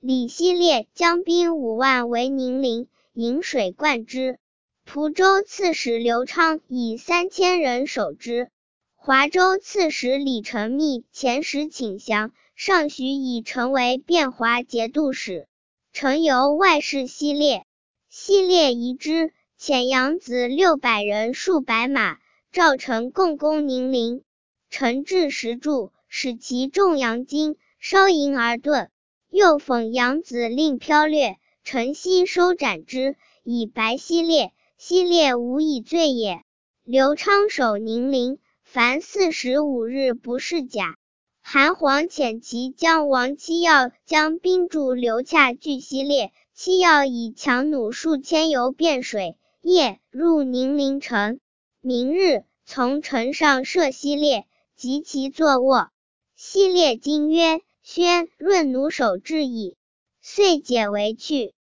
李希烈将兵5万围宁陵，引水灌之。蒲州刺史刘昌以3000人守之。华州刺史李承密遣使请降，上许以成为汴华节度使。臣由外事希烈，希烈疑之，遣养子600人数百马，召臣共攻宁陵。臣至石柱，使其重阳金，烧营而遁。又讽养子令剽掠，臣悉收斩之，以白希烈。希烈无以罪也。刘昌守宁陵，凡45日不释甲。韩黄遣其将王期耀将兵助刘洽拒希烈，期耀以强弩数千游汴水，夜入宁陵城。明日，从城上射希烈，及其坐卧。希烈惊曰：宣润弩手至矣。遂解围去。